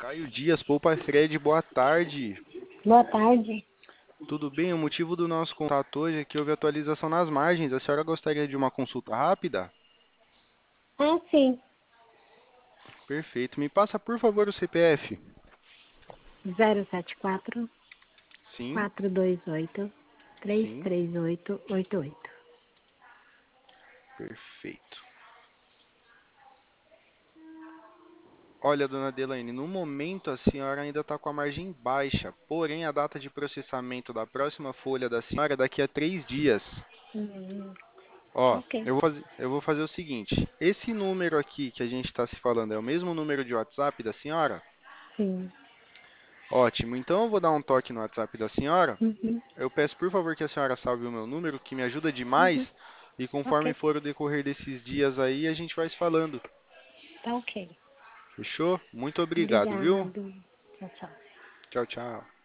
Caio Dias, Poupa Fred, boa tarde. Boa tarde. Tudo bem? O motivo do nosso contato hoje é que houve atualização nas margens. A senhora gostaria de uma consulta rápida? Ah, sim. Perfeito. Me passa, por favor, o CPF. 074 Sim, 428 sim. 33888. Perfeito. Olha, dona Adelaine, no momento a senhora ainda está com a margem baixa, porém a data de processamento da próxima folha da senhora é daqui a 3 dias. Hum, Ó, ok. eu vou fazer o seguinte: esse número aqui que a gente está se falando é o mesmo número de WhatsApp da senhora? Sim. Ótimo, então eu vou dar um toque no WhatsApp da senhora. Uhum, Eu peço por favor que a senhora salve o meu número, que me ajuda uhum. demais. E conforme Ok. for o decorrer desses dias aí, a gente vai se falando. Tá ok. Fechou? Muito obrigado, viu? Obrigado. Tchau, tchau. Tchau, tchau.